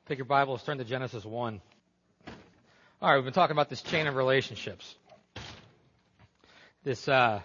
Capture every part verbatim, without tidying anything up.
Take your Bibles, turn to Genesis one. All right, we've been talking about this chain of relationships. This uh,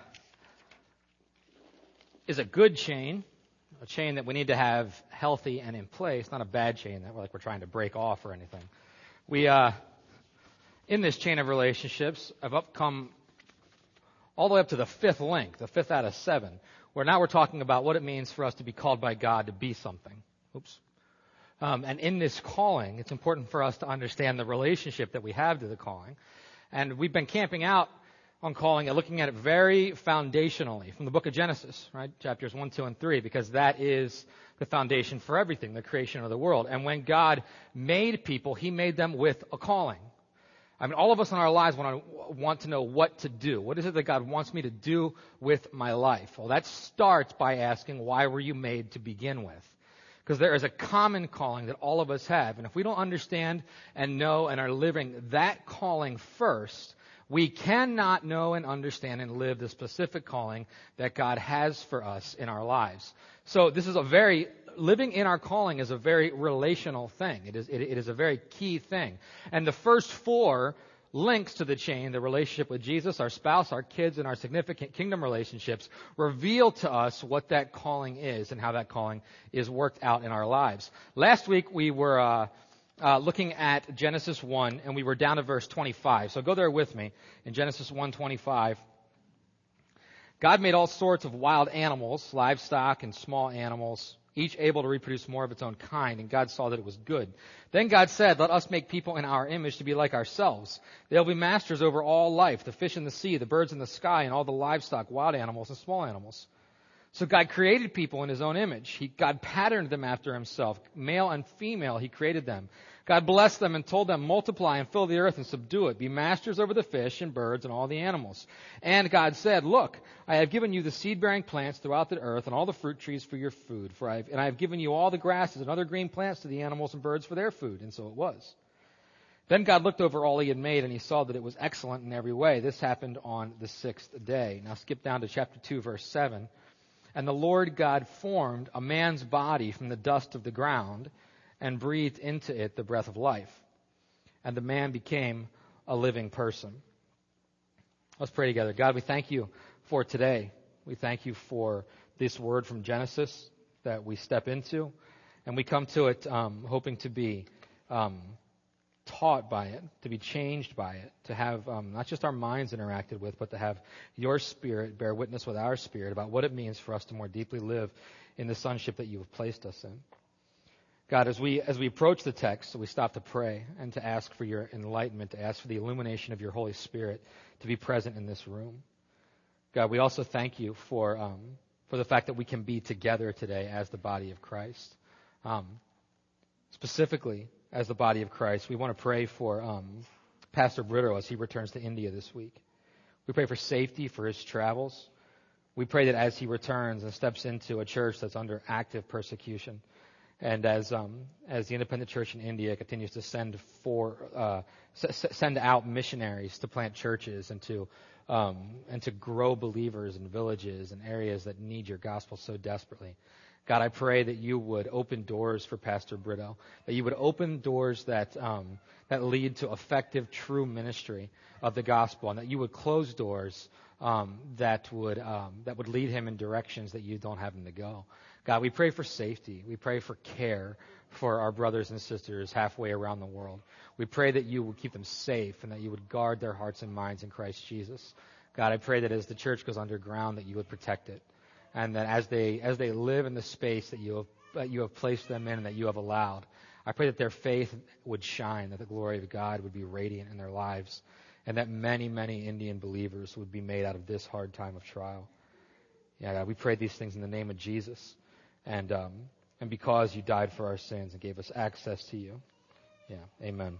is a good chain, a chain that we need to have healthy and in place, not a bad chain that we're like we're trying to break off or anything. We, uh, in this chain of relationships, have up come all the way up to the fifth link, the fifth out of seven, where now we're talking about what it means for us to be called by God to be something. Oops. Um, and in this calling, it's important for us to understand the relationship that we have to the calling. And we've been camping out on calling and looking at it very foundationally from the book of Genesis, right? Chapters one, two, and three, because that is the foundation for everything, the creation of the world. And when God made people, He made them with a calling. I mean, all of us in our lives want to, want to know what to do. What is it that God wants me to do with my life? Well, that starts by asking, why were you made to begin with? Because there is a common calling that all of us have. And if we don't understand and know and are living that calling first, we cannot know and understand and live the specific calling that God has for us in our lives. So this is a very, living in our calling is a very relational thing. It is, it, it is a very key thing. And the first four links to the chain, the relationship with Jesus, our spouse, our kids, and our significant kingdom relationships, reveal to us what that calling is and how that calling is worked out in our lives. Last week we were uh, uh, looking at Genesis one, and we were down to verse twenty-five. So go there with me in Genesis one twenty-five. God made all sorts of wild animals, livestock and small animals, each able to reproduce more of its own kind, and God saw that it was good. Then God said, let us make people in our image to be like ourselves. They'll be masters over all life, the fish in the sea, the birds in the sky, and all the livestock, wild animals, and small animals. So God created people in His own image. He, God patterned them after Himself. Male and female, He created them. God blessed them and told them, multiply and fill the earth and subdue it. Be masters over the fish and birds and all the animals. And God said, look, I have given you the seed-bearing plants throughout the earth and all the fruit trees for your food. For I have, and I have given you all the grasses and other green plants to the animals and birds for their food. And so it was. Then God looked over all He had made, and He saw that it was excellent in every way. This happened on the sixth day. Now skip down to chapter two, verse seven. And the Lord God formed a man's body from the dust of the ground and breathed into it the breath of life. And the man became a living person. Let's pray together. God, we thank You for today. We thank You for this word from Genesis that we step into. And we come to it um, hoping to be um, taught by it, to be changed by it, to have um, not just our minds interacted with, but to have Your Spirit bear witness with our spirit about what it means for us to more deeply live in the sonship that You have placed us in. God, as we as we approach the text, we stop to pray and to ask for Your enlightenment, to ask for the illumination of Your Holy Spirit to be present in this room. God, we also thank You for um, for the fact that we can be together today as the body of Christ. Um, specifically, as the body of Christ, we want to pray for um, Pastor Brito as he returns to India this week. We pray for safety for his travels. We pray that as he returns and steps into a church that's under active persecution, and as um, as the independent church in India continues to send for uh, s- send out missionaries to plant churches and to um, and to grow believers in villages and areas that need Your gospel so desperately, God, I pray that You would open doors for Pastor Brito, that You would open doors that um, that lead to effective, true ministry of the gospel, and that You would close doors um, that would um, that would lead him in directions that You don't have him to go. God, we pray for safety. We pray for care for our brothers and sisters halfway around the world. We pray that You would keep them safe and that You would guard their hearts and minds in Christ Jesus. God, I pray that as the church goes underground, that You would protect it, and that as they as they live in the space that You have that You have placed them in and that You have allowed, I pray that their faith would shine, that the glory of God would be radiant in their lives, and that many, many Indian believers would be made out of this hard time of trial. Yeah, God, we pray these things in the name of Jesus. And um, and because You died for our sins and gave us access to You. Yeah, amen.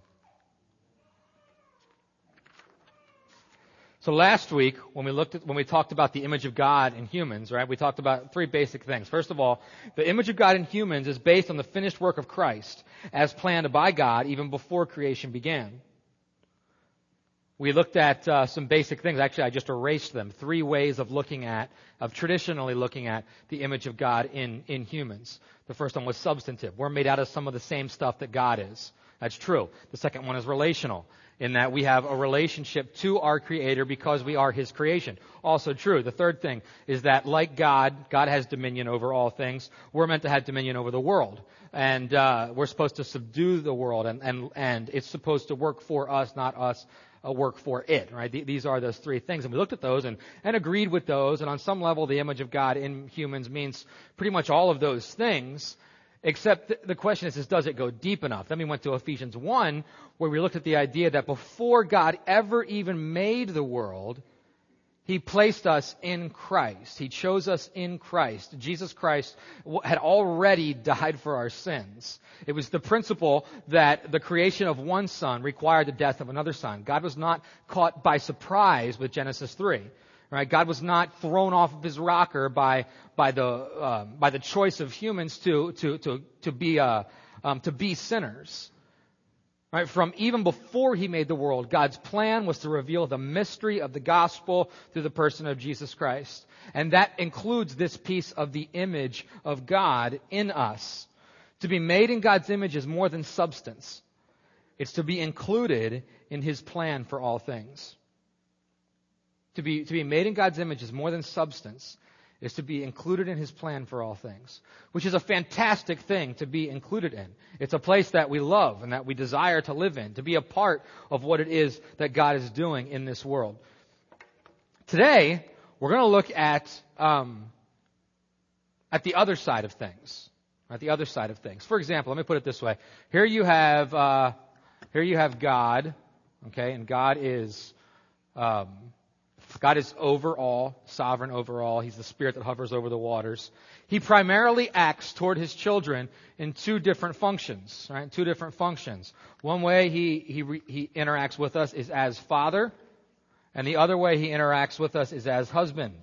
So last week, when we looked at, when we talked about the image of God in humans, right, we talked about three basic things. First of all, the image of God in humans is based on the finished work of Christ as planned by God even before creation began. We looked at uh, some basic things. Actually, I just erased them. Three ways of looking at, of traditionally looking at the image of God in, in humans. The first one was substantive. We're made out of some of the same stuff that God is. That's true. The second one is relational, in that we have a relationship to our Creator because we are His creation. Also true. The third thing is that, like God, God has dominion over all things. We're meant to have dominion over the world. And uh, we're supposed to subdue the world, and, and, and it's supposed to work for us, not us uh, work for it. Right? Th- these are those three things. And we looked at those and, and agreed with those. And on some level, the image of God in humans means pretty much all of those things. Except th- the question is, is, does it go deep enough? Then we went to Ephesians one, where we looked at the idea that before God ever even made the world, He placed us in Christ. He chose us in Christ. Jesus Christ had already died for our sins. It was the principle that the creation of one son required the death of another son. God was not caught by surprise with Genesis three. Right? God was not thrown off of His rocker by by the uh, by the choice of humans to to to to be uh, um, to be sinners. Right? From even before He made the world, God's plan was to reveal the mystery of the gospel through the person of Jesus Christ. And that includes this piece of the image of God in us. To be made in God's image is more than substance. It's to be included in His plan for all things. To be, to be made in God's image is more than substance. Is to be included in His plan for all things, which is a fantastic thing to be included in. It's a place that we love and that we desire to live in, to be a part of what it is that God is doing in this world. Today, we're going to look at um, at the other side of things. At the other side of things. For example, let me put it this way: here you have uh, here you have God, okay, and God is. Um, God is over all, sovereign over all. He's the Spirit that hovers over the waters. He primarily acts toward His children in two different functions, right? Two different functions. One way He he he interacts with us is as Father, and the other way He interacts with us is as husband.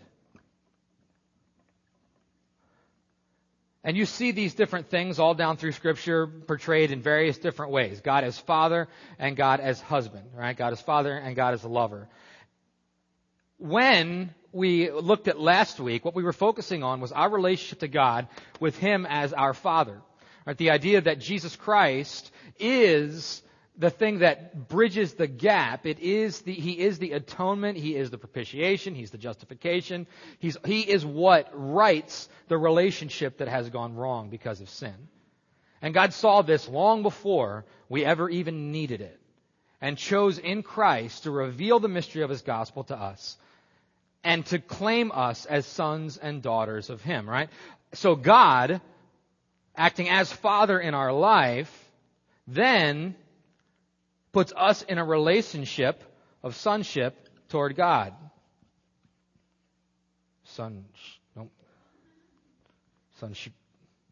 And you see these different things all down through Scripture portrayed in various different ways. God as Father and God as husband, right? God as Father and God as a lover. When we looked at last week, what we were focusing on was our relationship to God with Him as our Father. Right? The idea that Jesus Christ is the thing that bridges the gap. It is the, He is the atonement. He is the propitiation. He's the justification. He's, he is what rights the relationship that has gone wrong because of sin. And God saw this long before we ever even needed it, and chose in Christ to reveal the mystery of His gospel to us, and to claim us as sons and daughters of Him, right? So God, acting as Father in our life, then puts us in a relationship of sonship toward God. Son, no, sonship.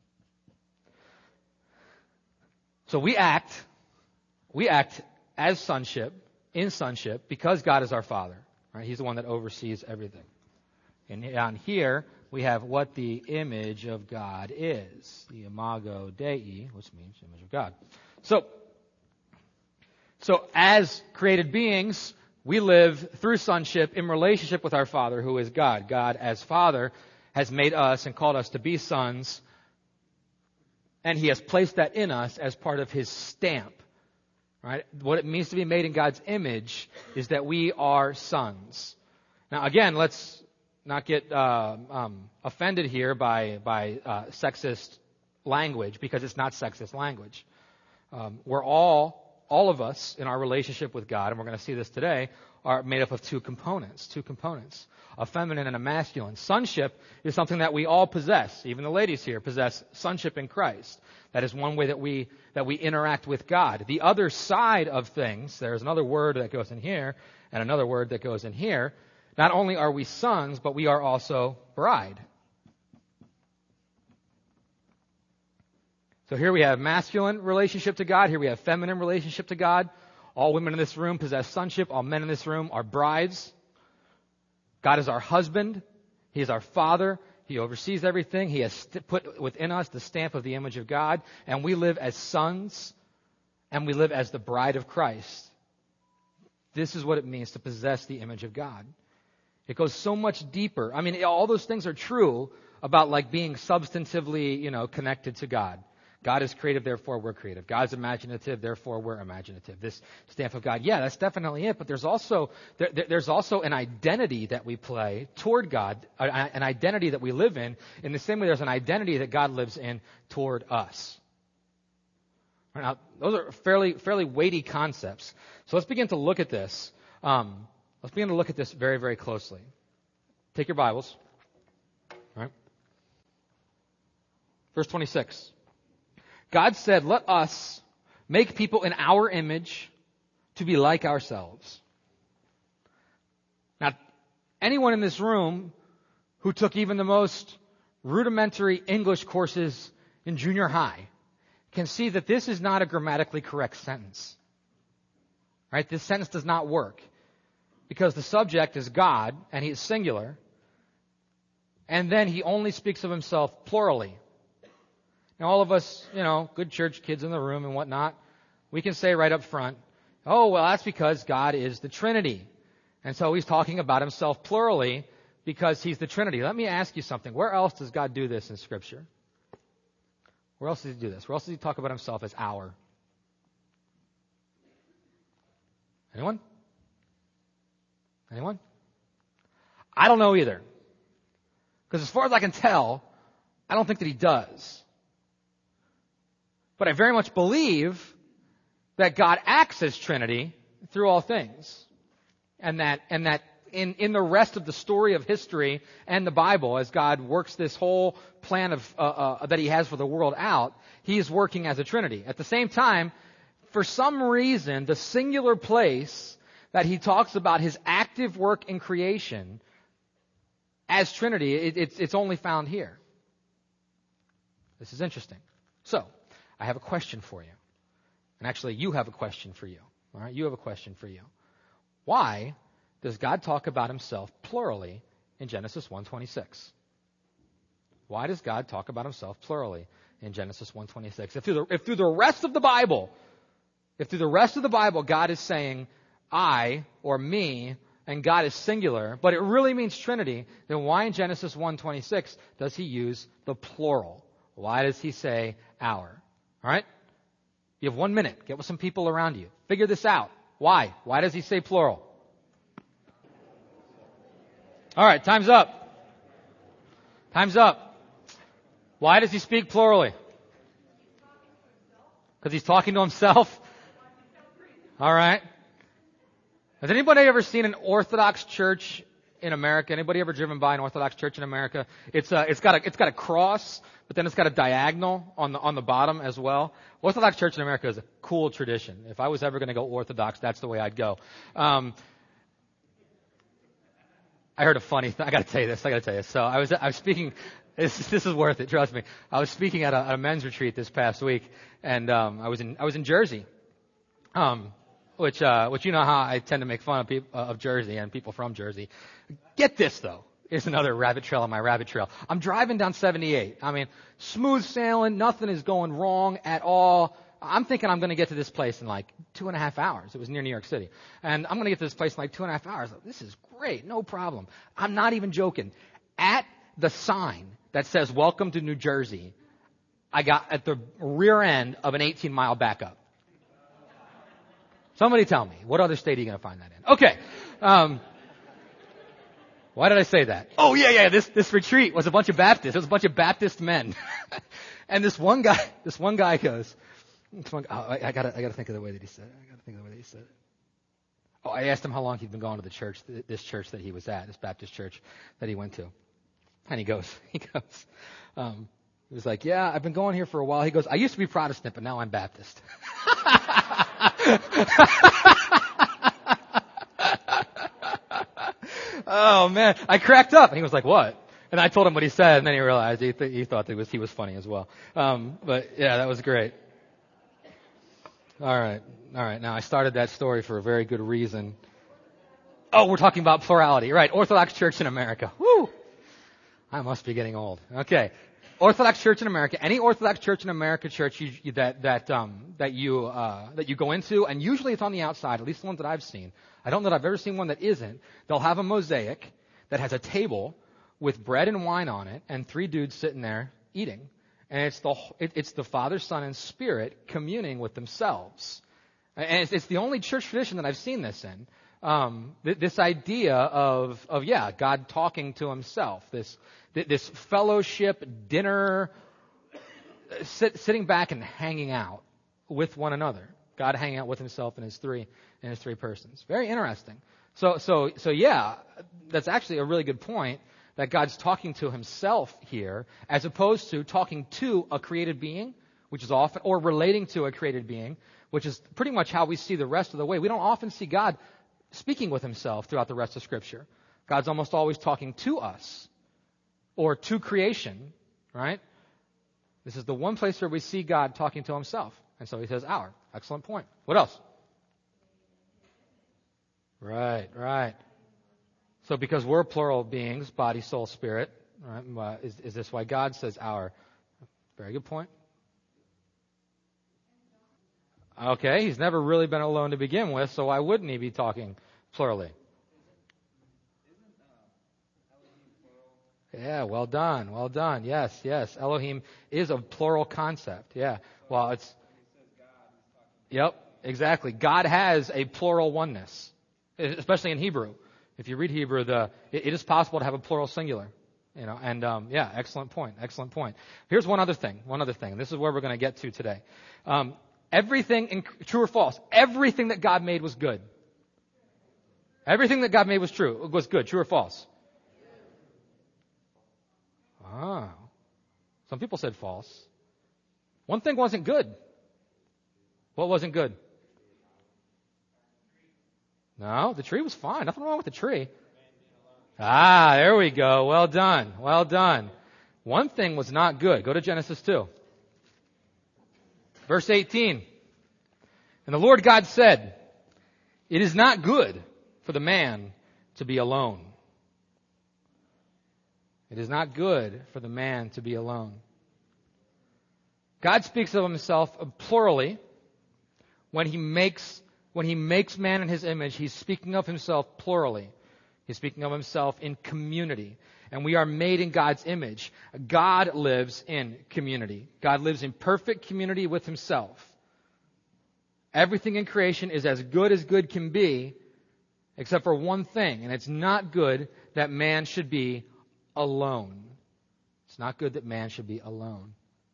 So we act, we act as sonship, in sonship, because God is our Father. Right? He's the one that oversees everything. And down here, we have what the image of God is. The imago Dei, which means image of God. So, so as created beings, we live through sonship in relationship with our Father, who is God. God, as Father, has made us and called us to be sons, and He has placed that in us as part of His stamp. Right? What it means to be made in God's image is that we are sons. Now, again, let's not get uh, um, offended here by by uh, sexist language, because it's not sexist language. Um, we're all, all of us in our relationship with God, and we're going to see this today, are made up of two components, two components, a feminine and a masculine. Sonship is something that we all possess. Even the ladies here possess sonship in Christ. That is one way that we that we interact with God. The other side of things, there's another word that goes in here and another word that goes in here. Not only are we sons, but we are also bride. So here we have masculine relationship to God. Here we have feminine relationship to God. All women in this room possess sonship. All men in this room are brides. God is our husband. He is our Father. He oversees everything. He has st- put within us the stamp of the image of God. And we live as sons, and we live as the bride of Christ. this is what it means to possess the image of God. It goes so much deeper. I mean, all those things are true about like being substantively, you know, connected to God. God is creative, therefore we're creative. God's imaginative, therefore we're imaginative. This stamp of God, yeah, that's definitely it. But there's also there, there's also an identity that we play toward God, an identity that we live in. In the same way, there's an identity that God lives in toward us. Now, those are fairly fairly weighty concepts. So let's begin to look at this. Um, let's begin to look at this very very closely. Take your Bibles. All right. Verse twenty-six. God said, let us make people in our image to be like ourselves. Now, anyone in this room who took even the most rudimentary English courses in junior high can see that this is not a grammatically correct sentence. Right? This sentence does not work because the subject is God and he is singular, and then he only speaks of himself plurally. Now, all of us, you know, good church kids in the room and whatnot, we can say right up front, oh, well, that's because God is the Trinity. And so he's talking about himself plurally because he's the Trinity. Let me ask you something. Where else does God do this in Scripture? Where else does he do this? Where else does he talk about himself as our? Anyone? Anyone? I don't know either. Because as far as I can tell, I don't think that he does. But I very much believe that God acts as Trinity through all things. And that and that in, in the rest of the story of history and the Bible, as God works this whole plan of uh, uh, that he has for the world out, he is working as a Trinity. At the same time, for some reason, the singular place that he talks about his active work in creation as Trinity, it, it's, it's only found here. This is interesting. So, I have a question for you. And actually, you have a question for you. All right, you have a question for you. Why does God talk about himself plurally in Genesis one twenty-six? Why does God talk about himself plurally in Genesis one twenty-six? If through the, if through the rest of the Bible, if through the rest of the Bible God is saying I or me and God is singular, but it really means Trinity, then why in Genesis one twenty-six does he use the plural? Why does he say our? All right? You have one minute. Get with some people around you. Figure this out. Why? Why does he say plural? All right, time's up. Time's up. Why does he speak plurally? Because he's talking to himself? All right. Has anybody ever seen an Orthodox church in America? Anybody ever driven by an Orthodox church in America? It's a, it's got a, it's got a cross, but then it's got a diagonal on the, on the bottom as well. Orthodox church in America is a cool tradition. If I was ever going to go Orthodox, that's the way I'd go. Um, I heard a funny thing. I got to tell you this. I got to tell you. So I was, I was speaking. This, this is worth it. Trust me. I was speaking at a, at a men's retreat this past week, and um, I was in, I was in Jersey. Um, Which, uh, which you know how I tend to make fun of people, uh, of Jersey and people from Jersey. Get this though. Here's another rabbit trail on my rabbit trail. I'm driving down seventy-eight. I mean, smooth sailing. Nothing is going wrong at all. I'm thinking I'm going to get to this place in like two and a half hours. It was near New York City. And I'm going to get to this place in like two and a half hours. This is great. No problem. I'm not even joking. At the sign that says, welcome to New Jersey, I got at the rear end of an eighteen mile backup. Somebody tell me, what other state are you going to find that in? Okay. Um, why did I say that? Oh, yeah, yeah, this, this retreat was a bunch of Baptists. It was a bunch of Baptist men. And this one guy, this one guy goes, this one, oh, I, I gotta, I gotta think of the way that he said it. I gotta think of the way that he said it. Oh, I asked him how long he'd been going to the church, this church that he was at, this Baptist church that he went to. And he goes, he goes, um, he was like, yeah, I've been going here for a while. He goes, I used to be Protestant, but now I'm Baptist. Oh man, I cracked up, and he was like, "What?" And I told him what he said, and then he realized he, th- he thought that was he was funny as well. Um, but yeah, that was great. All right, all right. Now I started that story for a very good reason. Oh, we're talking about plurality, right? Orthodox Church in America. Woo! I must be getting old. Okay. Orthodox Church in America, any Orthodox Church in America church you, you, that that um, that you uh, that you go into, and usually it's on the outside, at least the ones that I've seen. I don't know that I've ever seen one that isn't. They'll have a mosaic that has a table with bread and wine on it, and three dudes sitting there eating, and it's the it, it's the Father, Son, and Spirit communing with themselves, and it's, it's the only church tradition that I've seen this in. Um, th- this idea of of yeah, God talking to Himself, this. This fellowship, dinner, sit, sitting back and hanging out with one another. God hanging out with Himself in His three in His three persons. Very interesting. So, so, so yeah, that's actually a really good point that God's talking to Himself here, as opposed to talking to a created being, which is often, or relating to a created being, which is pretty much how we see the rest of the way. We don't often see God speaking with Himself throughout the rest of Scripture. God's almost always talking to us. Or to creation, right? This is the one place where we see God talking to Himself. And so He says, our. Excellent point. What else? Right, right. So because we're plural beings, body, soul, spirit, right? Is, is this why God says our? Very good point. Okay, He's never really been alone to begin with, so why wouldn't He be talking plurally? Yeah, well done, well done. Yes, yes. Elohim is a plural concept. Yeah. Well, it's. Yep, exactly. God has a plural oneness, especially in Hebrew. If you read Hebrew, the it, it is possible to have a plural singular. You know, and um, yeah, excellent point. Excellent point. Here's one other thing. One other thing. And this is where we're going to get to today. Um, everything, in, true or false? Everything that God made was good. Everything that God made was true. Was good. True or false? Ah, some people said false. One thing wasn't good. What wasn't good? No, the tree was fine. Nothing wrong with the tree. Ah, there we go. Well done. Well done. One thing was not good. Go to Genesis two. Verse eighteen. And the Lord God said, it is not good for the man to be alone. It is not good for the man to be alone. God speaks of Himself plurally when He makes when He makes man in His image. He's speaking of Himself plurally. He's speaking of Himself in community. And we are made in God's image. God lives in community. God lives in perfect community with Himself. Everything in creation is as good as good can be, except for one thing, and it's not good that man should be alone. It's not good that man should be alone.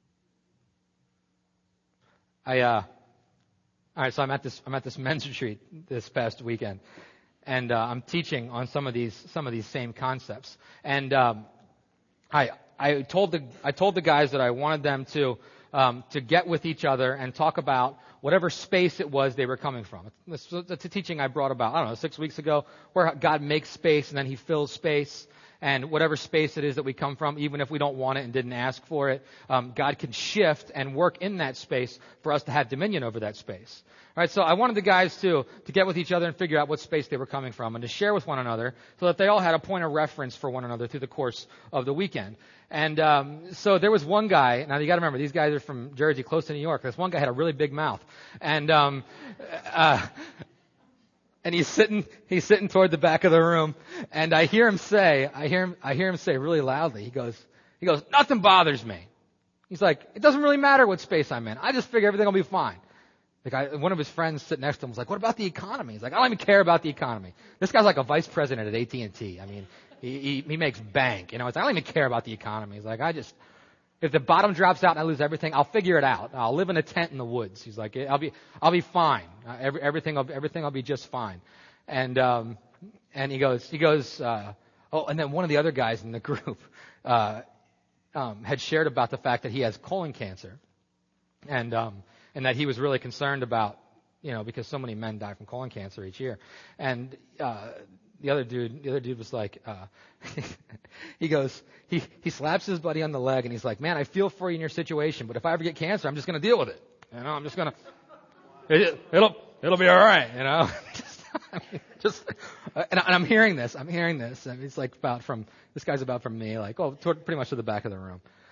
I uh all right, so I'm at this I'm at this men's retreat this past weekend, and uh, I'm teaching on some of these some of these same concepts. And um, I I told the I told the guys that I wanted them to um, to get with each other and talk about whatever space it was they were coming from. It's, it's a teaching I brought about I don't know six weeks ago, where God makes space and then He fills space. And whatever space it is that we come from, even if we don't want it and didn't ask for it, um, God can shift and work in that space for us to have dominion over that space. All right, so I wanted the guys to to get with each other and figure out what space they were coming from and to share with one another so that they all had a point of reference for one another through the course of the weekend. And um, so there was one guy. Now you got to remember, these guys are from Jersey, close to New York. This one guy had a really big mouth, and um, uh, and he's sitting he's sitting toward the back of the room, and I hear him say, I hear him I hear him say really loudly. He goes he goes, nothing bothers me. He's like, it doesn't really matter what space I'm in. I just figure everything will be fine. The guy, one of his friends sitting next to him was like, what about the economy? He's like, I don't even care about the economy. This guy's like a vice president at A T and T. I mean, he, he, he makes bank. You know, it's, I don't even care about the economy. He's like, I just, if the bottom drops out and I lose everything, I'll figure it out. I'll live in a tent in the woods. He's like, I'll be, I'll be fine. Uh, every, everything, will, everything will be just fine. And, um, and he goes, he goes, uh, oh, and then one of the other guys in the group, uh, um, had shared about the fact that he has colon cancer. And, um, and that he was really concerned about, you know, because so many men die from colon cancer each year. And uh, the other dude, the other dude was like, uh, he goes, he he slaps his buddy on the leg, and he's like, man, I feel for you in your situation, but if I ever get cancer, I'm just going to deal with it. You know, I'm just going to, it, it'll it'll be all right. You know, just, I mean, just and, and I'm hearing this, I'm hearing this, and it's like about from this guy's about from me, like, oh, toward, pretty much to the back of the room.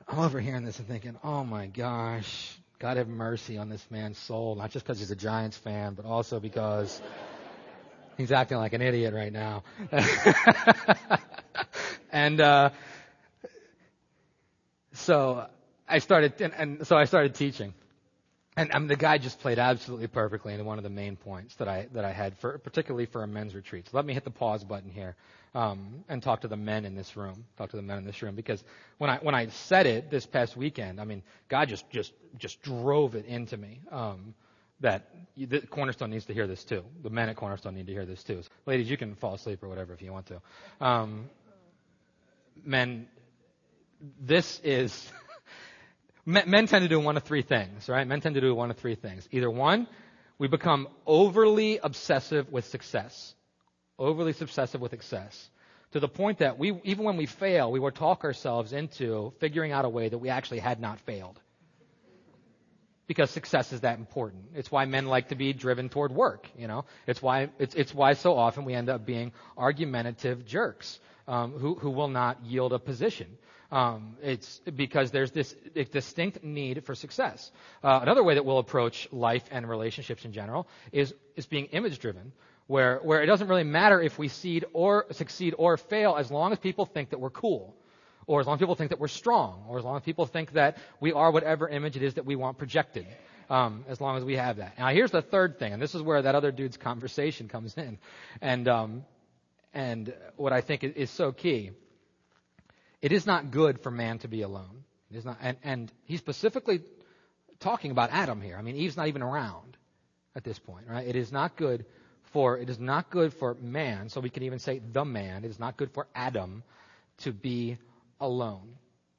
I'm over hearing this and thinking, oh my gosh, God have mercy on this man's soul, not just because he's a Giants fan, but also because he's acting like an idiot right now. and uh, so I started, and, and so I started teaching. And I mean, the guy just played absolutely perfectly into one of the main points that I that I had, for, particularly for a men's retreat. So let me hit the pause button here um, and talk to the men in this room. Talk to the men in this room because when I when I said it this past weekend, I mean, God just just just drove it into me um, that you, the Cornerstone needs to hear this too. The men at Cornerstone need to hear this too. So, ladies, you can fall asleep or whatever if you want to. Um, men, this is. Men tend to do one of three things, right? Men tend to do one of three things. Either one, we become overly obsessive with success. Overly obsessive with success. To the point that we, even when we fail, we will talk ourselves into figuring out a way that we actually had not failed. Because success is that important. It's why men like to be driven toward work, you know? It's why, it's, it's why so often we end up being argumentative jerks, um, who, who will not yield a position. Um, it's because there's this distinct need for success. Uh, another way that we'll approach life and relationships in general is is being image driven, where where it doesn't really matter if we succeed or succeed or fail, as long as people think that we're cool, or as long as people think that we're strong, or as long as people think that we are whatever image it is that we want projected. Um, as long as we have that. Now, here's the third thing, and this is where that other dude's conversation comes in, and um, and what I think is, is so key. It is not good for man to be alone. It is not, and, and he's specifically talking about Adam here. I mean, Eve's not even around at this point, right? It is not good for it is not good for man. So we can even say the man. It is not good for Adam to be alone.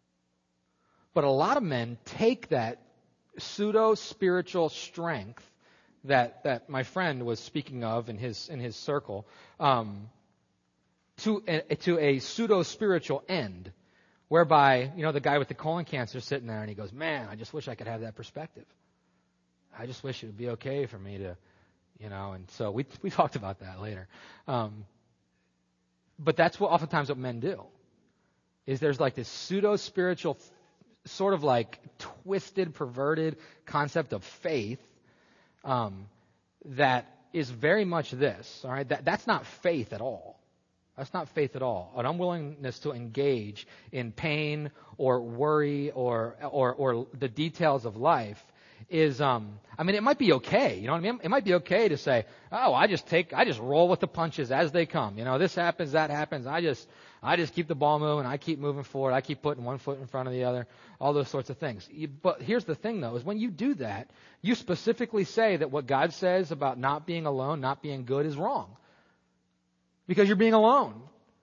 But a lot of men take that pseudo spiritual strength that that my friend was speaking of in his in his circle. Um, To a, to a pseudo-spiritual end, whereby, you know, the guy with the colon cancer sitting there and he goes, man, I just wish I could have that perspective. I just wish it would be okay for me to, you know, and so we we talked about that later. Um, but that's what oftentimes what men do, is there's like this pseudo-spiritual, sort of like twisted, perverted concept of faith um, that is very much this, all right? That, that's not faith at all. That's not faith at all. An unwillingness to engage in pain or worry or or or the details of life is, um, I mean, it might be okay. You know what I mean? It might be okay to say, oh, I just take, I just roll with the punches as they come. You know, this happens, that happens. I just, I just keep the ball moving. I keep moving forward. I keep putting one foot in front of the other. All those sorts of things. But here's the thing, though, is when you do that, you specifically say that what God says about not being alone, not being good, is wrong. Because you're being alone.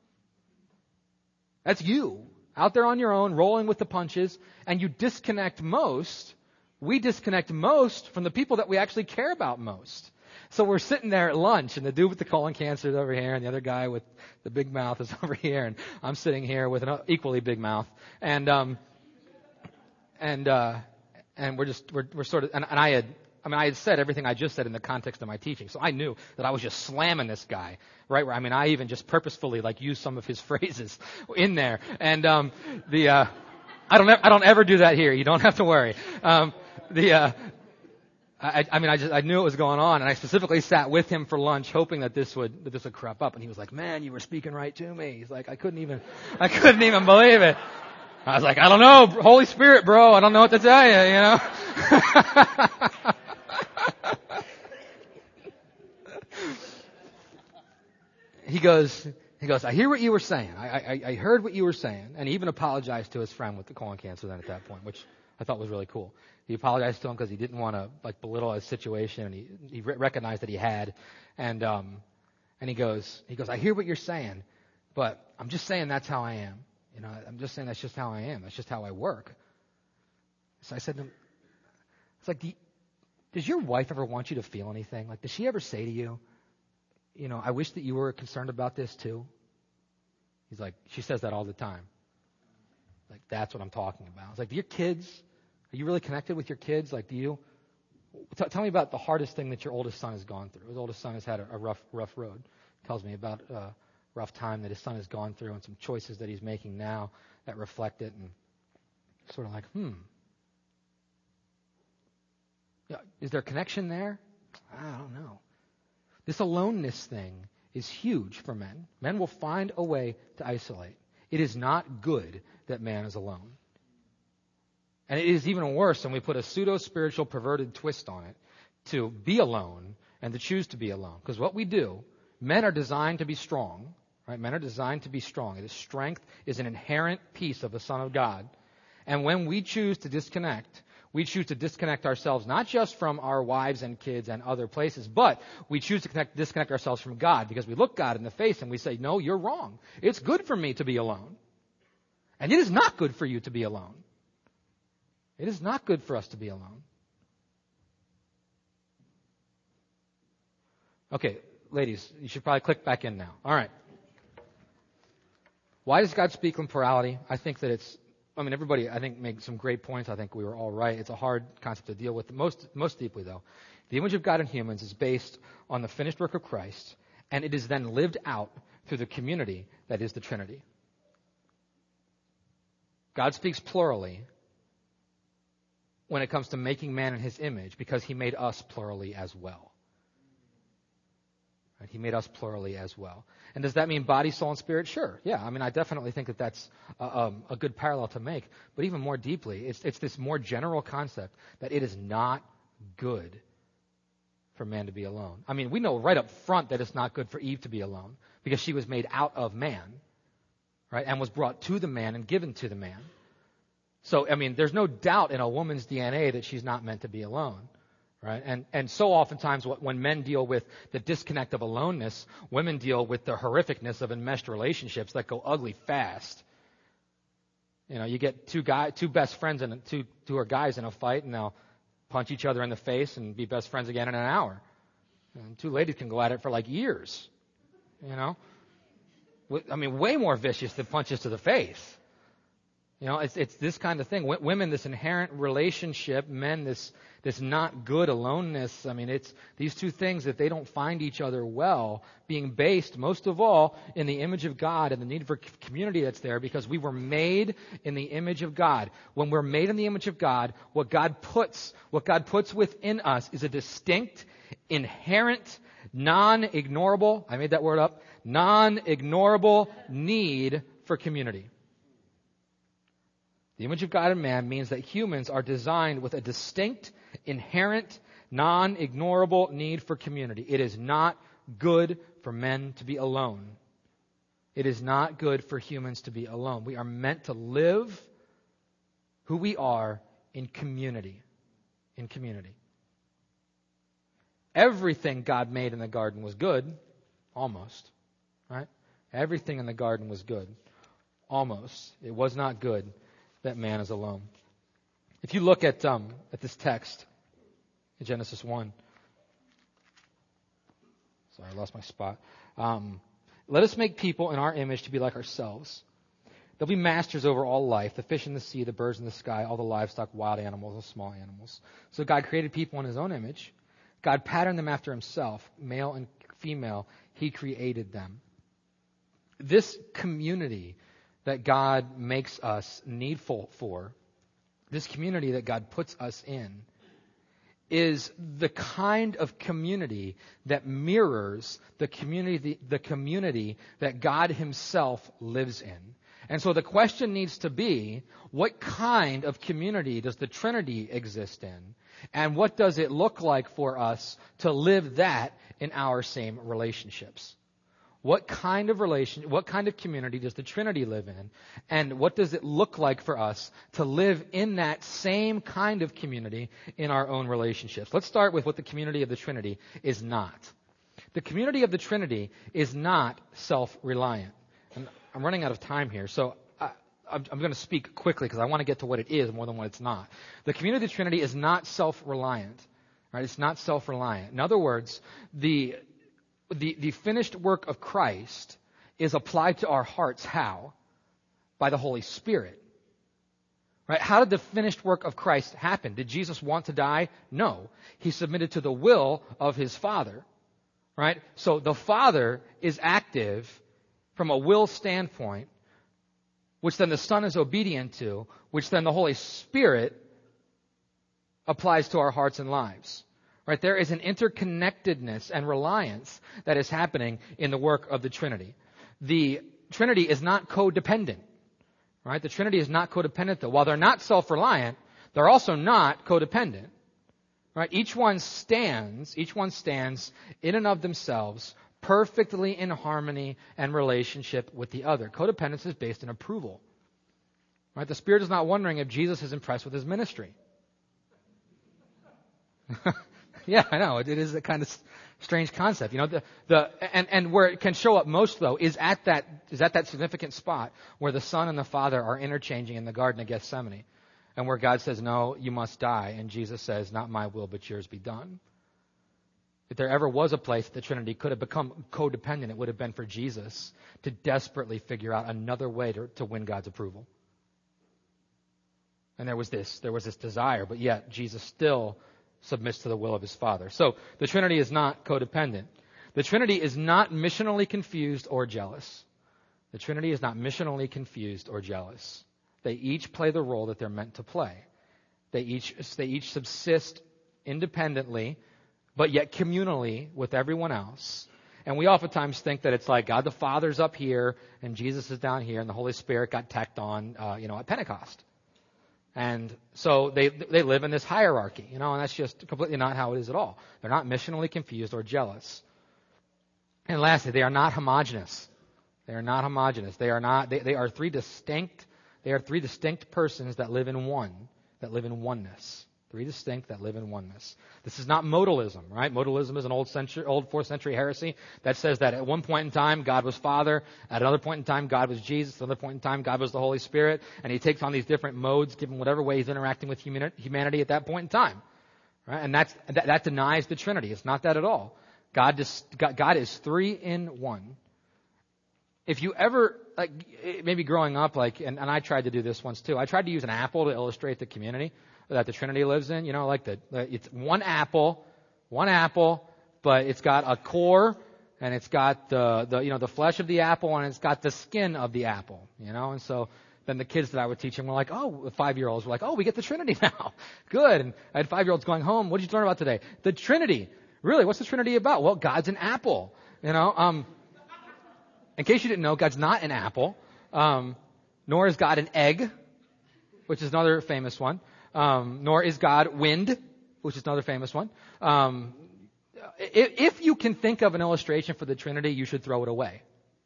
That's you, out there on your own, rolling with the punches, and you disconnect most, we disconnect most from the people that we actually care about most. So we're sitting there at lunch, and the dude with the colon cancer is over here, and the other guy with the big mouth is over here, and I'm sitting here with an equally big mouth. And, um, and, uh, and we're just, we're, we're sort of, and, and I had, I mean, I had said everything I just said in the context of my teaching, so I knew that I was just slamming this guy, right? Where I mean, I even just purposefully like used some of his phrases in there, and um, the uh, I don't I don't ever do that here. You don't have to worry. Um, the uh, I, I mean, I just I knew it was going on, and I specifically sat with him for lunch, hoping that this would that this would crop up, and he was like, "Man, you were speaking right to me." He's like, "I couldn't even I couldn't even believe it." I was like, "I don't know, Holy Spirit, bro. I don't know what to tell you, you know." He goes, he goes, I hear what you were saying. I, I, I heard what you were saying. And he even apologized to his friend with the colon cancer then at that point, which I thought was really cool. He apologized to him because he didn't want to like belittle his situation, and he, he re- recognized that he had. And um, and he goes, he goes, I hear what you're saying, but I'm just saying that's how I am. You know, I'm just saying that's just how I am. That's just how I work. So I said to him, it's like, do you, does your wife ever want you to feel anything? Like, does she ever say to you, you know, I wish that you were concerned about this too? He's like, she says that all the time. Like, that's what I'm talking about. It's like, do your kids, are you really connected with your kids? Like, do you, t- tell me about the hardest thing that your oldest son has gone through. His oldest son has had a, a rough, rough road. He tells me about a rough time that his son has gone through and some choices that he's making now that reflect it. And Sort of like, hmm. Yeah, is there a connection there? I don't know. This aloneness thing is huge for men. Men will find a way to isolate. It is not good that man is alone. And it is even worse when we put a pseudo-spiritual perverted twist on it to be alone and to choose to be alone. Because what we do, men are designed to be strong. Right? Men are designed to be strong. It is strength is an inherent piece of the Son of God. And when we choose to disconnect, we choose to disconnect ourselves not just from our wives and kids and other places, but we choose to connect, disconnect ourselves from God because we look God in the face and we say, no, you're wrong. It's good for me to be alone. And it is not good for you to be alone. It is not good for us to be alone. Okay, ladies, you should probably click back in now. All right. Why does God speak in plurality? I think that it's, I mean, everybody, I think, made some great points. I think we were all right. It's a hard concept to deal with. Most, most deeply, though, the image of God in humans is based on the finished work of Christ, and it is then lived out through the community that is the Trinity. God speaks plurally when it comes to making man in his image because he made us plurally as well. Right? He made us plurally as well. And does that mean body, soul, and spirit? Sure. Yeah. I mean, I definitely think that that's a, um, a good parallel to make. But even more deeply, it's, it's this more general concept that it is not good for man to be alone. I mean, we know right up front that it's not good for Eve to be alone because she was made out of man, right, and was brought to the man and given to the man. So, I mean, there's no doubt in a woman's D N A that she's not meant to be alone. Right? And and so oftentimes when men deal with the disconnect of aloneness, women deal with the horrificness of enmeshed relationships that go ugly fast. You know, you get two guy, two best friends and two two are guys in a fight, and they'll punch each other in the face and be best friends again in an hour. And two ladies can go at it for like years. You know, I mean, way more vicious than punches to the face. You know, it's it's this kind of thing. W- women, this inherent relationship. Men, this this not good aloneness. I mean, it's these two things that they don't find each other well, being based most of all in the image of God and the need for community that's there because we were made in the image of God. When we're made in the image of God, what God puts what God puts within us is a distinct, inherent, non-ignorable, I made that word up, non-ignorable need for community. The image of God in man means that humans are designed with a distinct, inherent, non-ignorable need for community. It is not good for men to be alone. It is not good for humans to be alone. We are meant to live who we are in community. In community. Everything God made in the garden was good, almost, right? Everything in the garden was good, almost. It was not good that man is alone. If you look at um, at this text in Genesis one, sorry, I lost my spot. Um, Let us make people in our image to be like ourselves. They'll be masters over all life, the fish in the sea, the birds in the sky, all the livestock, wild animals, and small animals. So God created people in his own image. God patterned them after himself, male and female. He created them. This community that God makes us needful for, this community that God puts us in, is the kind of community that mirrors the community, the community that God himself lives in. And so the question needs to be, what kind of community does the Trinity exist in? And what does it look like for us to live that in our same relationships? What kind of relation, what kind of community does the Trinity live in? And what does it look like for us to live in that same kind of community in our own relationships? Let's start with what the community of the Trinity is not. The community of the Trinity is not self-reliant. And I'm running out of time here, so I, I'm, I'm going to speak quickly because I want to get to what it is more than what it's not. The community of the Trinity is not self-reliant. Right? It's not self-reliant. In other words, the The, the finished work of Christ is applied to our hearts. How? By the Holy Spirit. Right? How did the finished work of Christ happen? Did Jesus want to die? No. He submitted to the will of his Father. Right? So the Father is active from a will standpoint which then the Son is obedient to, which then the Holy Spirit applies to our hearts and lives. Right? There is an interconnectedness and reliance that is happening in the work of the Trinity. The Trinity is not codependent. Right? The Trinity is not codependent, though. While they're not self-reliant, they're also not codependent. Right? Each one stands, each one stands in and of themselves, perfectly in harmony and relationship with the other. Codependence is based in approval. Right? The Spirit is not wondering if Jesus is impressed with his ministry. Yeah, I know. It, it is a kind of strange concept. You know, the, the, and, and where it can show up most, though, is at that, is at that significant spot where the Son and the Father are interchanging in the Garden of Gethsemane. And where God says, no, you must die. And Jesus says, not my will, but yours be done. If there ever was a place that the Trinity could have become codependent, it would have been for Jesus to desperately figure out another way to, to win God's approval. And there was this, there was this desire, but yet Jesus still submits to the will of his Father. So the Trinity is not codependent. The Trinity is not missionally confused or jealous. The Trinity is not missionally confused or jealous. They each play the role that they're meant to play. They each, they each subsist independently, but yet communally with everyone else. And we oftentimes think that it's like God the Father's up here and Jesus is down here and the Holy Spirit got tacked on, uh, you know, at Pentecost. And so they they live in this hierarchy, you know, and that's just completely not how it is at all. They're not missionally confused or jealous. And lastly, they are not homogeneous. They are not homogeneous. They are not. They, they are three distinct. They are three distinct persons that live in one, that live in oneness. Three distinct that live in oneness. This is not modalism, right? Modalism is an old century, old fourth century heresy that says that at one point in time God was Father, at another point in time God was Jesus, at another point in time God was the Holy Spirit, and he takes on these different modes given whatever way he's interacting with humanity at that point in time, right? And that's that, that denies the Trinity. It's not that at all. God, just, God, God is three in one. If you ever, like, maybe growing up, like, and, and I tried to do this once too. I tried to use an apple to illustrate the community that the Trinity lives in. You know, like the, it's one apple, one apple, but it's got a core, and it's got the, the, you know, the flesh of the apple, and it's got the skin of the apple, you know, and so then the kids that I would teach them were like, oh, the five-year-olds were like, oh, we get the Trinity now. Good. And I had five-year-olds going home. What did you learn about today? The Trinity. Really? What's the Trinity about? Well, God's an apple, you know, um, in case you didn't know, God's not an apple, um, nor is God an egg, which is another famous one. Um, nor is God wind, which is another famous one. Um, if, if you can think of an illustration for the Trinity, you should throw it away.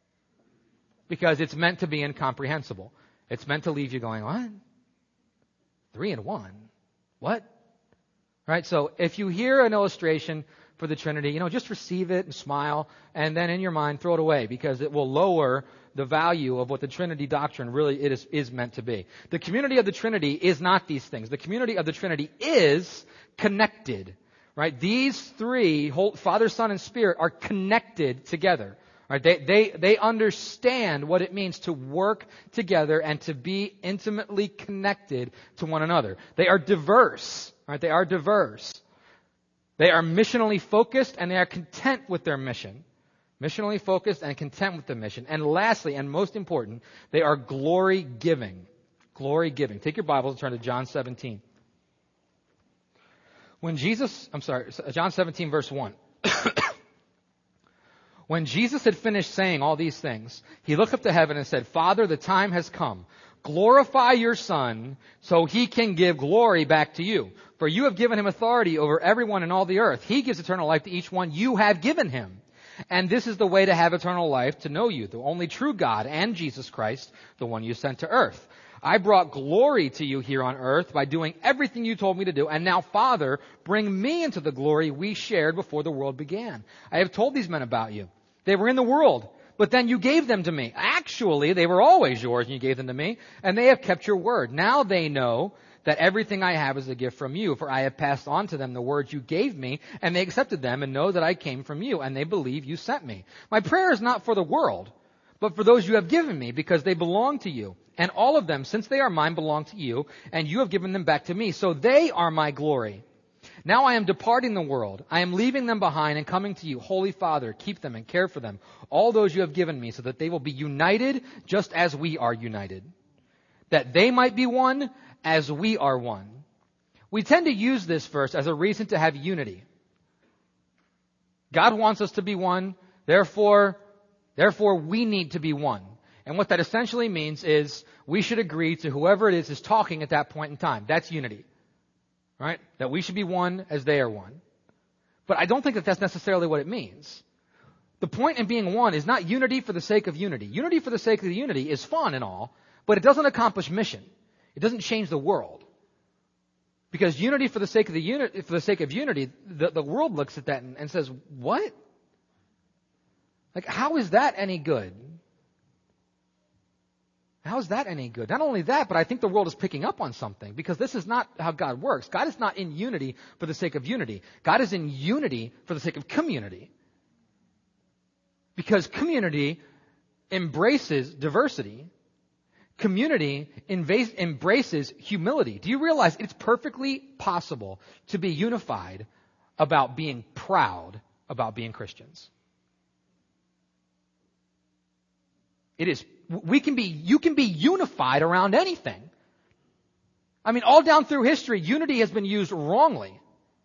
Because it's meant to be incomprehensible. It's meant to leave you going, what? Three in one? What? Right? So if you hear an illustration for the Trinity, you know, just receive it and smile, and then in your mind throw it away, because it will lower the value of what the Trinity doctrine really is, is meant to be. The community of the Trinity is not these things. The community of the Trinity is connected, right? These three, Father, Son, and Spirit, are connected together. Right? They, they, they understand what it means to work together and to be intimately connected to one another. They are diverse, right? They are diverse. They are missionally focused, and they are content with their mission. Missionally focused and content with the mission. And lastly, and most important, they are glory-giving. Glory-giving. Take your Bibles and turn to John seventeen. When Jesus, I'm sorry, John seventeen verse one. When Jesus had finished saying all these things, he looked up to heaven and said, Father, the time has come. Glorify your Son so he can give glory back to you. For you have given him authority over everyone in all the earth. He gives eternal life to each one you have given him. And this is the way to have eternal life, to know you, the only true God, and Jesus Christ, the one you sent to earth. I brought glory to you here on earth by doing everything you told me to do. And now, Father, bring me into the glory we shared before the world began. I have told these men about you. They were in the world, but then you gave them to me. Actually, they were always yours, and you gave them to me, and they have kept your word. Now they know that everything I have is a gift from you, for I have passed on to them the words you gave me, and they accepted them and know that I came from you, and they believe you sent me. My prayer is not for the world, but for those you have given me, because they belong to you. And all of them, since they are mine, belong to you, and you have given them back to me. So they are my glory. Now I am departing the world. I am leaving them behind and coming to you. Holy Father, keep them and care for them, all those you have given me, so that they will be united just as we are united. that they might be one as we are one. We tend to use this verse as a reason to have unity. God wants us to be one, therefore, therefore we need to be one. And what that essentially means is we should agree to whoever it is is talking at that point in time. That's unity. Right? That we should be one as they are one. But I don't think that that's necessarily what it means. The point in being one is not unity for the sake of unity. Unity for the sake of the unity is fun and all, but it doesn't accomplish mission. It doesn't change the world. Because unity for the sake of the unity, for the sake of unity, the, the world looks at that and, and says, "What? Like, how is that any good? How is that any good?" Not only that, but I think the world is picking up on something, because this is not how God works. God is not in unity for the sake of unity. God is in unity for the sake of community. Because community embraces diversity. Community invas- embraces humility. Do you realize it's perfectly possible to be unified about being proud about being Christians? It is, we can be, you can be unified around anything. I mean, all down through history, unity has been used wrongly.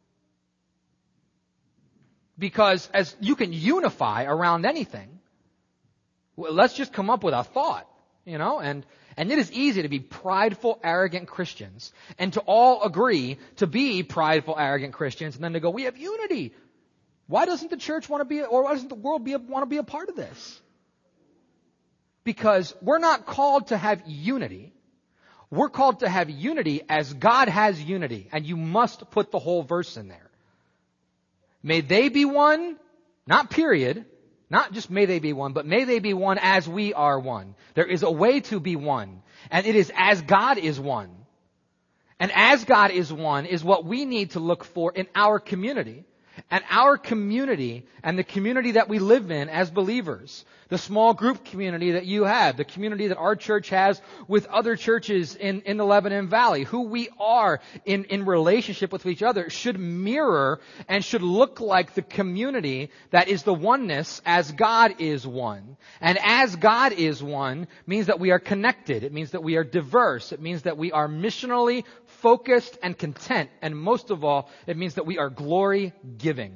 Because as you can unify around anything, well, let's just come up with a thought, you know, and, and it is easy to be prideful, arrogant Christians and to all agree to be prideful, arrogant Christians and then to go, we have unity. Why doesn't the church want to be, or why doesn't the world be, want to be a part of this? Because we're not called to have unity. We're called to have unity as God has unity. And you must put the whole verse in there. May they be one, not period, not just may they be one, but may they be one as we are one. There is a way to be one. And it is as God is one. And as God is one is what we need to look for in our community. And our community and the community that we live in as believers, the small group community that you have, the community that our church has with other churches in, in the Lebanon Valley, who we are in, in relationship with each other, should mirror and should look like the community that is the oneness as God is one. And as God is one means that we are connected. It means that we are diverse. It means that we are missionally focused and content. And most of all, it means that we are glory giving.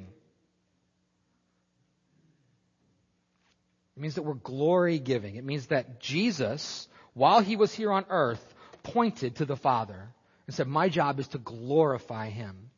It means that we're glory giving. It means that Jesus, while he was here on earth, pointed to the Father and said, my job is to glorify him.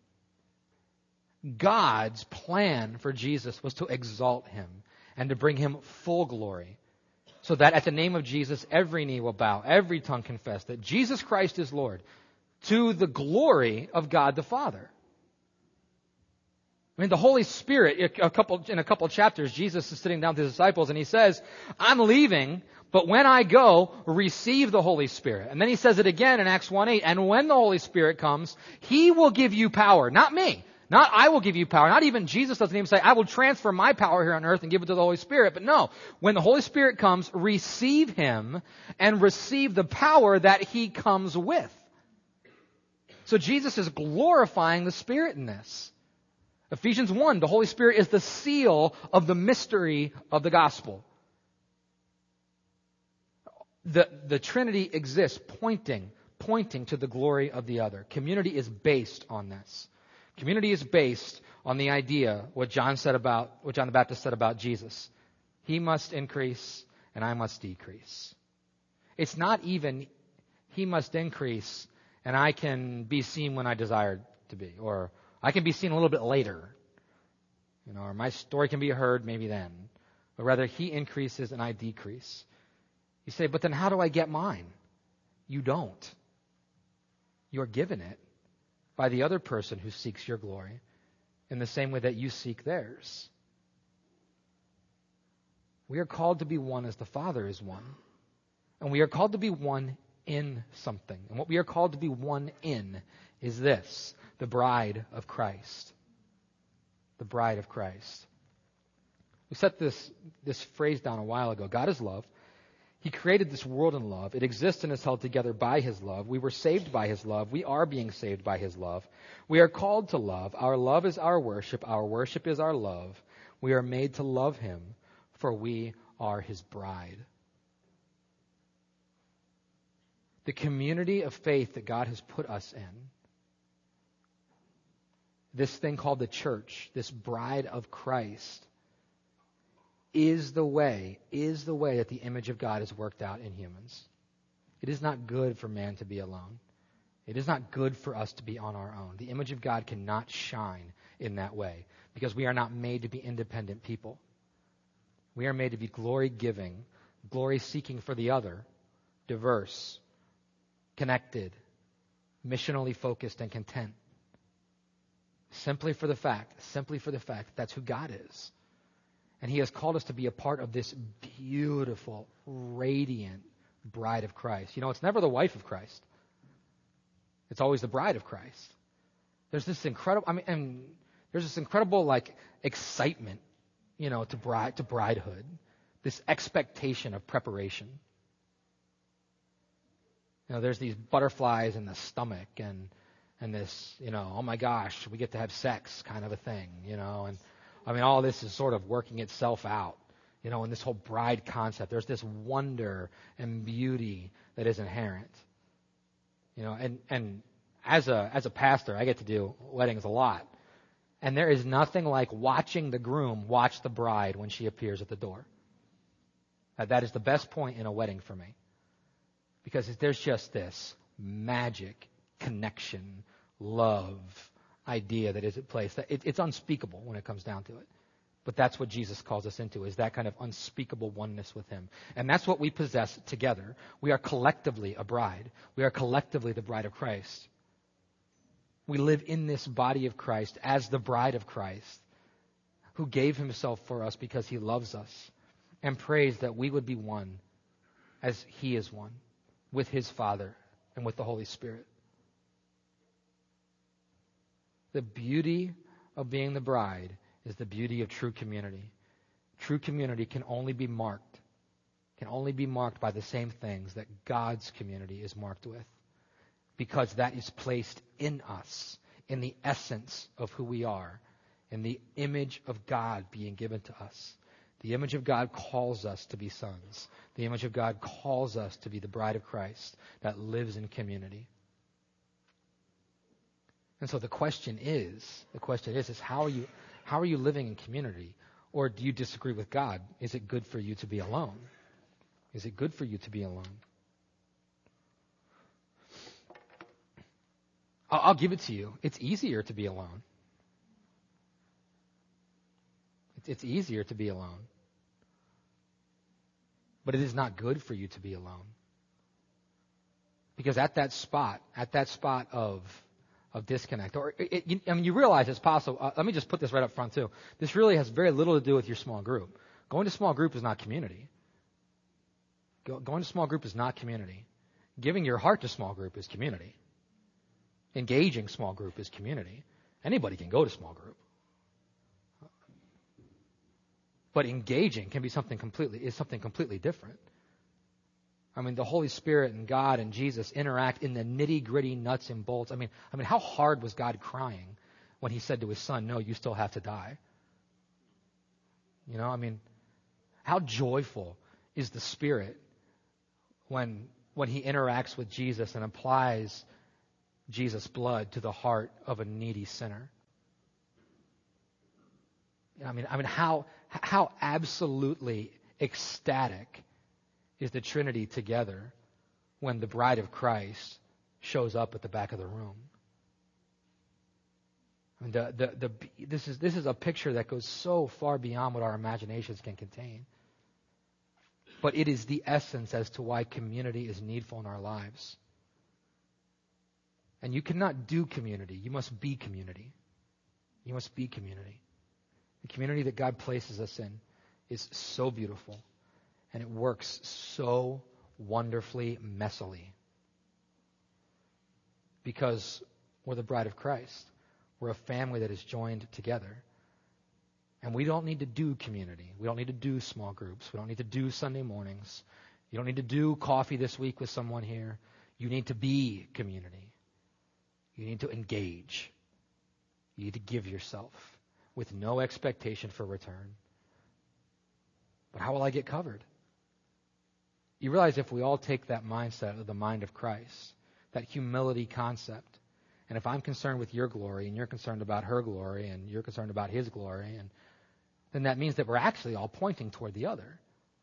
God's plan for Jesus was to exalt him and to bring him full glory, so that at the name of Jesus, every knee will bow, every tongue confess that Jesus Christ is Lord, to the glory of God the Father. I mean, the Holy Spirit, a couple, in a couple of chapters, Jesus is sitting down with his disciples and he says, I'm leaving, but when I go, receive the Holy Spirit. And then he says it again in Acts one eight, and when the Holy Spirit comes, he will give you power. Not me. Not I will give you power. Not even Jesus doesn't even say, I will transfer my power here on earth and give it to the Holy Spirit. But no, when the Holy Spirit comes, receive him and receive the power that he comes with. So Jesus is glorifying the Spirit in this. Ephesians one, the Holy Spirit is the seal of the mystery of the gospel. The, the Trinity exists pointing, pointing to the glory of the other. Community is based on this. Community is based on the idea, what John said about, what John the Baptist said about Jesus. He must increase and I must decrease. It's not even he must increase and I can be seen when I desire to be, or I can be seen a little bit later, you know, or my story can be heard maybe then. But rather, he increases and I decrease. You say, but then how do I get mine? You don't. You're given it by the other person who seeks your glory in the same way that you seek theirs. We are called to be one as the Father is one. And we are called to be one in something. And what we are called to be one in is this: the bride of Christ. The bride of Christ. We set this, this phrase down a while ago. God is love. He created this world in love. It exists and is held together by his love. We were saved by his love. We are being saved by his love. We are called to love. Our love is our worship. Our worship is our love. We are made to love him, for we are his bride. The community of faith that God has put us in, this thing called the church, this bride of Christ, is the way, is the way that the image of God is worked out in humans. It is not good for man to be alone. It is not good for us to be on our own. The image of God cannot shine in that way because we are not made to be independent people. We are made to be glory-giving, glory-seeking for the other, diverse, connected, missionally focused, and content. Simply for the fact, simply for the fact that that's who God is. And He has called us to be a part of this beautiful, radiant bride of Christ. You know, it's never the wife of Christ. It's always the bride of Christ. There's this incredible, I mean, and there's this incredible, like, excitement, you know, to bride, to bridehood. This expectation of preparation. You know, there's these butterflies in the stomach and, and this, you know, oh my gosh, we get to have sex kind of a thing, you know, and I mean, all this is sort of working itself out, you know, in this whole bride concept. There's this wonder and beauty that is inherent, you know, and, and as a, as a pastor, I get to do weddings a lot. And there is nothing like watching the groom watch the bride when she appears at the door. Uh, that is the best point in a wedding for me. Because there's just this magic, connection, love, idea that is at place. It, it's unspeakable when it comes down to it. But that's what Jesus calls us into, is that kind of unspeakable oneness with Him. And that's what we possess together. We are collectively a bride. We are collectively the bride of Christ. We live in this body of Christ as the bride of Christ, who gave Himself for us because He loves us, and prays that we would be one as He is one, with His Father and with the Holy Spirit. The beauty of being the bride is the beauty of true community. True community can only be marked, can only be marked by the same things that God's community is marked with, because that is placed in us, in the essence of who we are, in the image of God being given to us. The image of God calls us to be sons. The image of God calls us to be the bride of Christ that lives in community. And so the question is, the question is, is how are you, how are you living in community? Or do you disagree with God? Is it good for you to be alone? Is it good for you to be alone? I'll, I'll give it to you. It's easier to be alone. It's, it's easier to be alone. But it is not good for you to be alone. Because at that spot, at that spot of of disconnect. Or, it, it, I mean, you realize it's possible. Uh, let me just put this right up front, too. This really has very little to do with your small group. Going to small group is not community. Go, going to small group is not community. Giving your heart to small group is community. Engaging small group is community. Anybody can go to small group. But engaging can be something completely, is something completely different. I mean, the Holy Spirit and God and Jesus interact in the nitty-gritty nuts and bolts. I mean, I mean, how hard was God crying when He said to His Son, no, you still have to die? You know, I mean, how joyful is the Spirit when when He interacts with Jesus and applies Jesus' blood to the heart of a needy sinner? I mean, I mean, how how absolutely ecstatic is the Trinity together when the bride of Christ shows up at the back of the room. I mean, the, the, the, this is this is a picture that goes so far beyond what our imaginations can contain. But it is the essence as to why community is needful in our lives. And you cannot do community. You must be community. You must be community. The community that God places us in is so beautiful. And it works so wonderfully messily. Because we're the bride of Christ. We're a family that is joined together. And we don't need to do community. We don't need to do small groups. We don't need to do Sunday mornings. You don't need to do coffee this week with someone here. You need to be community. You need to engage. You need to give yourself with no expectation for return. But how will I get covered? You realize if we all take that mindset of the mind of Christ, that humility concept, and if I'm concerned with your glory and you're concerned about her glory and you're concerned about his glory, and then that means that we're actually all pointing toward the other.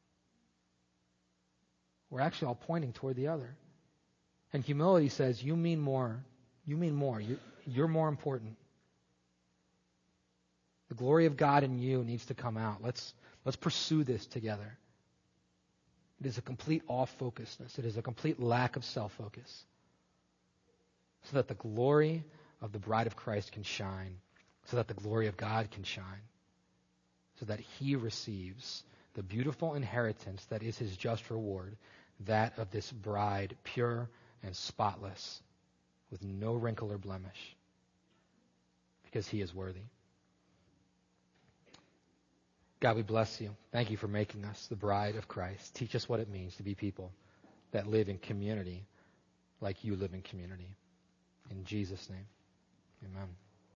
We're actually all pointing toward the other. And humility says, you mean more. You mean more. You're, you're more important. The glory of God in you needs to come out. Let's, let's pursue this together. It is a complete off-focusedness. It is a complete lack of self-focus. So that the glory of the bride of Christ can shine. So that the glory of God can shine. So that he receives the beautiful inheritance that is his just reward, that of this bride, pure and spotless, with no wrinkle or blemish, because he is worthy. God, we bless you. Thank you for making us the bride of Christ. Teach us what it means to be people that live in community like you live in community. In Jesus' name, amen.